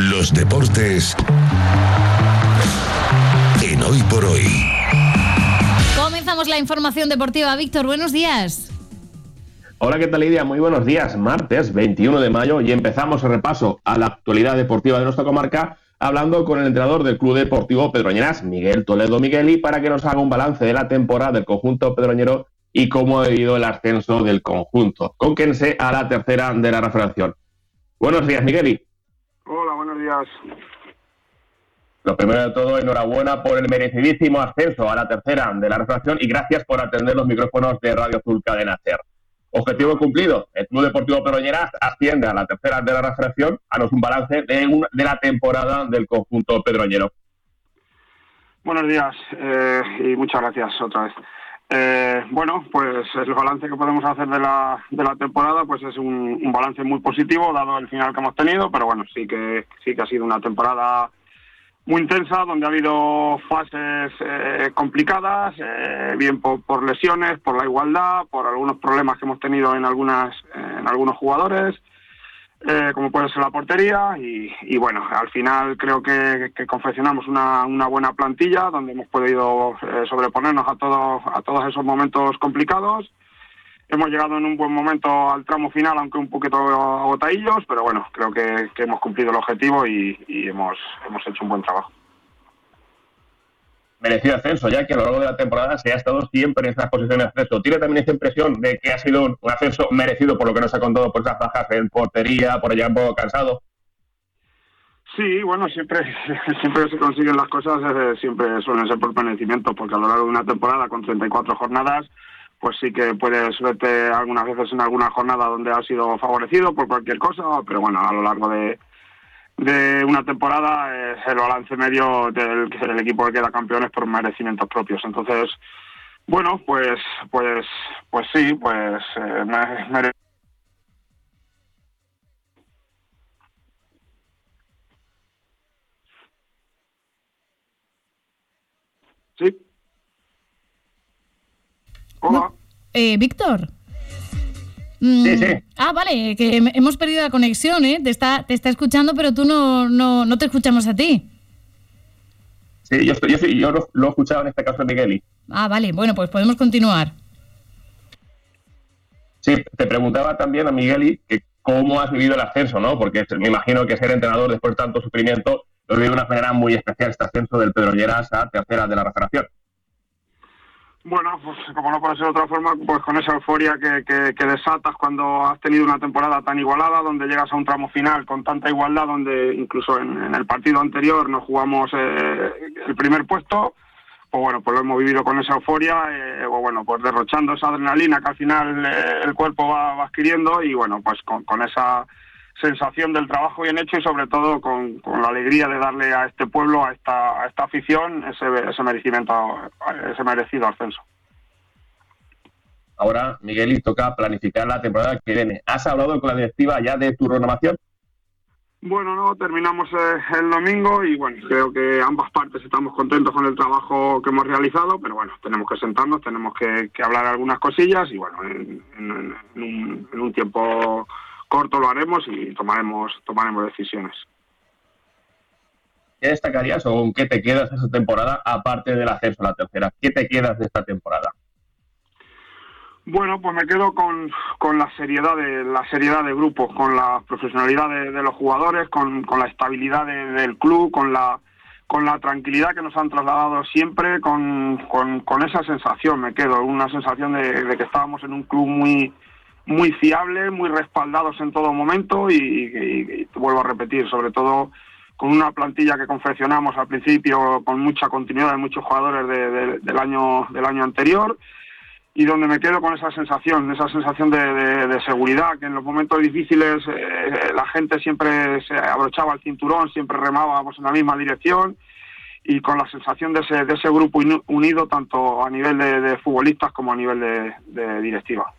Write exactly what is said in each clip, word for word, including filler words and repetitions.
Los deportes en Hoy por Hoy. Comenzamos la información deportiva. Víctor, buenos días. Hola, ¿qué tal, Lidia? Muy buenos días. Martes veintiuno de mayo y empezamos el repaso a la actualidad deportiva de nuestra comarca hablando con el entrenador del Club Deportivo Pedroñeras, Miguel Toledo Migueli, para que nos haga un balance de la temporada del conjunto pedroñero y cómo ha vivido el ascenso del conjunto, con Conquense a la tercera de la refracción. Buenos días, Migueli. Hola, buenos días. Lo primero de todo, enhorabuena por el merecidísimo ascenso a la tercera de la refracción y gracias por atender los micrófonos de Radio Azul Cadena SER. Objetivo cumplido, el Club Deportivo Pedroñeras asciende a la tercera de la refracción. Hanos un balance de, un, de la temporada del conjunto pedroñero. Buenos días eh, y muchas gracias otra vez. Eh, bueno, pues el balance que podemos hacer de la de la temporada pues es un, un balance muy positivo dado el final que hemos tenido, pero bueno, sí que sí que ha sido una temporada muy intensa, donde ha habido fases eh, complicadas, eh, bien por, por lesiones, por la igualdad, por algunos problemas que hemos tenido en algunas en algunos jugadores, eh, como puede ser la portería, y, y bueno, al final creo que, que confeccionamos una, una buena plantilla, donde hemos podido eh, sobreponernos a todos a todos esos momentos complicados. Hemos llegado en un buen momento al tramo final, aunque un poquito agotadillos, pero bueno, creo que, que hemos cumplido el objetivo y, y hemos, hemos hecho un buen trabajo. Merecido ascenso, ya que a lo largo de la temporada se ha estado siempre en estas posiciones de ascenso. ¿Tiene también esa impresión de que ha sido un ascenso merecido por lo que nos ha contado, por esas bajas en portería, por llegar un poco cansado? Sí, bueno, siempre siempre se consiguen las cosas, eh, siempre suelen ser por merecimiento, porque a lo largo de una temporada con treinta y cuatro jornadas, pues sí que puedes verte algunas veces en alguna jornada donde has sido favorecido por cualquier cosa, pero bueno, a lo largo de, de una temporada eh, el balance medio del, del equipo que queda campeón es por merecimientos propios. Entonces, bueno, pues pues pues sí, pues eh, me, mere... Sí. Hola. Eh, Víctor. Mm, sí, sí. Ah, vale, que hemos perdido la conexión, ¿eh? Te está, te está escuchando, pero tú no, no, no te escuchamos a ti. Sí, yo, estoy, yo, yo lo, lo he escuchado en este caso de Migueli. Ah, vale, bueno, pues podemos continuar. Sí, te preguntaba también a Migueli que cómo has vivido el ascenso, ¿no? Porque me imagino que ser entrenador después de tanto sufrimiento lo vive de una manera muy especial este ascenso del Pedroñeras a tercera de la refracción. Bueno, pues como no puede ser de otra forma, pues con esa euforia que, que, que desatas cuando has tenido una temporada tan igualada, donde llegas a un tramo final con tanta igualdad, donde incluso en, en el partido anterior nos jugamos eh, el primer puesto, pues bueno, pues lo hemos vivido con esa euforia, eh, pues bueno, pues derrochando esa adrenalina que al final eh, el cuerpo va, va adquiriendo y bueno, pues con, con esa sensación del trabajo bien hecho y sobre todo con, con la alegría de darle a este pueblo, a esta, a esta afición, ese, ese merecimiento, ese merecido ascenso. Ahora, Miguel, y toca planificar la temporada que viene. ¿Has hablado con la directiva ya de tu renovación? Bueno, no, terminamos eh, el domingo y bueno, creo que ambas partes estamos contentos con el trabajo que hemos realizado, pero bueno, tenemos que sentarnos, tenemos que, que hablar algunas cosillas y bueno, en, en, en, un, en un tiempo corto lo haremos y tomaremos tomaremos decisiones. ¿Qué destacarías o con qué te quedas de esta temporada, aparte del ascenso a la tercera? ¿Qué te quedas de esta temporada? Bueno, pues me quedo con, con la seriedad de la seriedad de grupo, con la profesionalidad de, de los jugadores, con, con la estabilidad de, del club, con la con la tranquilidad que nos han trasladado siempre, con, con, con esa sensación me quedo, una sensación de, de que estábamos en un club muy muy fiable, muy respaldados en todo momento y, y, y te vuelvo a repetir, sobre todo con una plantilla que confeccionamos al principio con mucha continuidad de muchos jugadores de, de, del año del año anterior y donde me quedo con esa sensación, esa sensación de, de, de seguridad, que en los momentos difíciles eh, la gente siempre se abrochaba el cinturón, siempre remábamos en la misma dirección y con la sensación de ese, de ese grupo unido tanto a nivel de, de futbolistas como a nivel de, de directiva.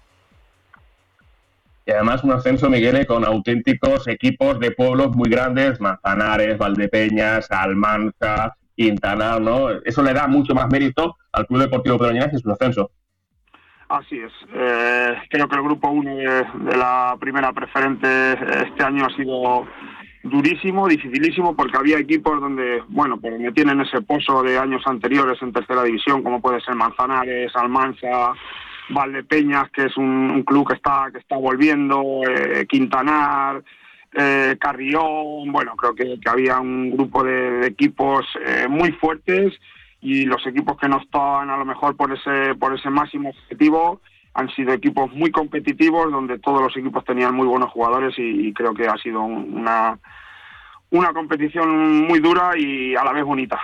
Y además un ascenso, Miguel, con auténticos equipos de pueblos muy grandes, Manzanares, Valdepeñas, Almanza, Quintana, ¿no? Eso le da mucho más mérito al Club Deportivo Pedroñeras y su ascenso. Así es. Eh, creo que el grupo uno de, de la primera preferente este año ha sido durísimo, dificilísimo, porque había equipos donde, bueno, pues donde tienen ese pozo de años anteriores en tercera división, como puede ser Manzanares, Almansa, Valdepeñas, que es un, un club que está que está volviendo, eh, Quintanar, eh, Carrión. Bueno, creo que, que había un grupo de, de equipos eh, muy fuertes, y los equipos que no estaban a lo mejor por ese por ese máximo objetivo han sido equipos muy competitivos, donde todos los equipos tenían muy buenos jugadores, y, y creo que ha sido un, una una competición muy dura y a la vez bonita.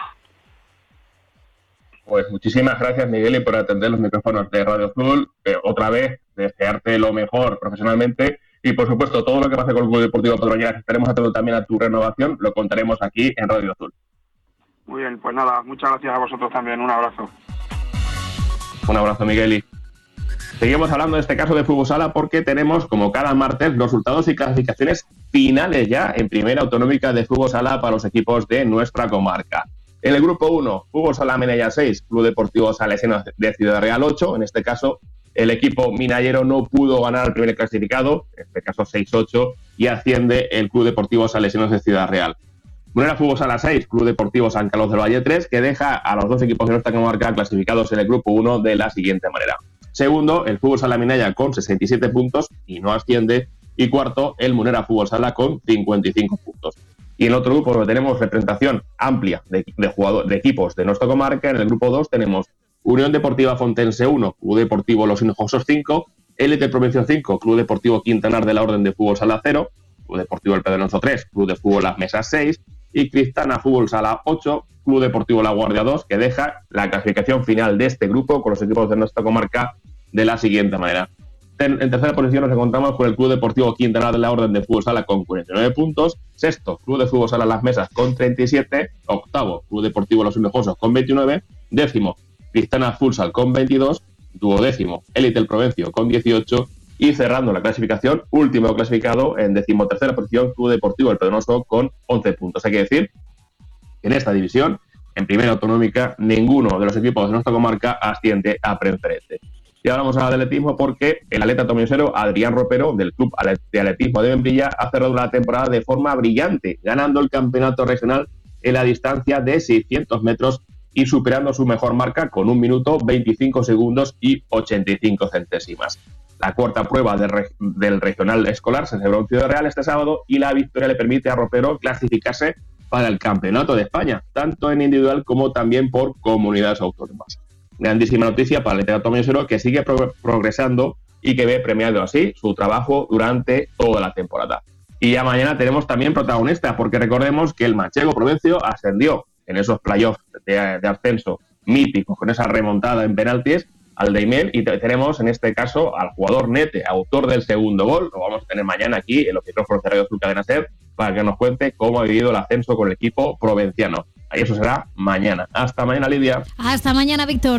Pues muchísimas gracias, Miguel, y por atender los micrófonos de Radio Azul. Eh, otra vez, desearte lo mejor profesionalmente, y por supuesto todo lo que pase con el Club Deportivo Pedroñeras, estaremos atentos también a tu renovación, lo contaremos aquí en Radio Azul. Muy bien, pues nada, muchas gracias a vosotros también, un abrazo. Un abrazo, Migueli. Seguimos hablando en este caso de fútbol sala, porque tenemos, como cada martes, los resultados y clasificaciones finales ya en Primera Autonómica de Fútbol Sala para los equipos de nuestra comarca. En el grupo uno, Fútbol Sala Minaya seis, Club Deportivo Salesiano de Ciudad Real ocho. En este caso, el equipo minayero no pudo ganar al primer clasificado, en este caso seis ocho, y asciende el Club Deportivo Salesiano de Ciudad Real. Munera Fútbol Sala seis, Club Deportivo San Carlos del Valle tres, que deja a los dos equipos de nuestra comarca clasificados en el grupo uno de la siguiente manera. Segundo, el Fútbol Sala Minaya con sesenta y siete puntos y no asciende. Y cuarto, el Munera Fútbol Sala con cincuenta y cinco puntos. Y en el otro grupo tenemos representación amplia de, de, jugador, de equipos de nuestra comarca. En el grupo dos tenemos Unión Deportiva Fontense uno, Club Deportivo Los Hinojosos cinco, Élite Provencio cinco, Club Deportivo Quintanar de la Orden de Fútbol Sala cero, Club Deportivo El Pedronoso tres, Club de Fútbol Las Mesas seis, y Cristana Fútbol Sala ocho, Club Deportivo La Guardia dos, que deja la clasificación final de este grupo con los equipos de nuestra comarca de la siguiente manera. En, en tercera posición nos encontramos con el Club Deportivo Quintanar de la Orden de Fútbol Sala con cuarenta y nueve puntos. Sexto, Club de Fútbol Sala Las Mesas con treinta y siete. Octavo, Club Deportivo Los Hinojosos con veintinueve. Décimo, Cristana Futsal con veintidós. Duodécimo, Élite El Provencio con dieciocho. Y cerrando la clasificación, último clasificado en decimotercera posición, Club Deportivo El Pedronoso con once puntos. Hay que decir que en esta división, en Primera Autonómica, ninguno de los equipos de nuestra comarca asciende a preferente. Y ahora vamos al atletismo, porque el atleta tomiosero Adrián Ropero, del Club de Atletismo de Membrilla, ha cerrado la temporada de forma brillante, ganando el campeonato regional en la distancia de seiscientos metros y superando su mejor marca con un minuto, veinticinco segundos y ochenta y cinco centésimas. La cuarta prueba de re- del regional escolar se celebró en Ciudad Real este sábado, y la victoria le permite a Ropero clasificarse para el Campeonato de España, tanto en individual como también por comunidades autónomas. Grandísima noticia para el atleta tomiosero, que sigue pro- progresando y que ve premiado así su trabajo durante toda la temporada. Y ya mañana tenemos también protagonista, porque recordemos que el Manchego Provencio ascendió en esos playoffs de, de ascenso míticos, con esa remontada en penaltis al Daimiel, y tenemos en este caso al jugador Nete, autor del segundo gol. Lo vamos a tener mañana aquí en los micrófonos de Radio Azul Cadena Ser, para que nos cuente cómo ha vivido el ascenso con el equipo provinciano. Y eso será mañana. Hasta mañana, Lidia. Hasta mañana, Víctor.